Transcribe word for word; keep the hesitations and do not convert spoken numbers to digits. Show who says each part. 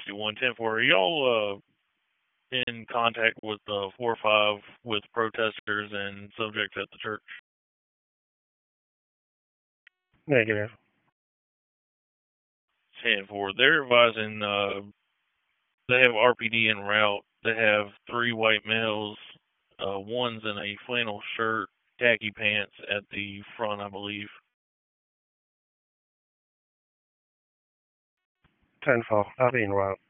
Speaker 1: two one ten four. Are y'all uh, in contact with uh, four five with protesters and subjects at the church?
Speaker 2: Negative.
Speaker 1: ten four. They're advising uh, they have R P D en route. They have three white males. Uh, one's in a flannel shirt, khaki pants at the front, I believe.
Speaker 2: ten four. I'll be en route.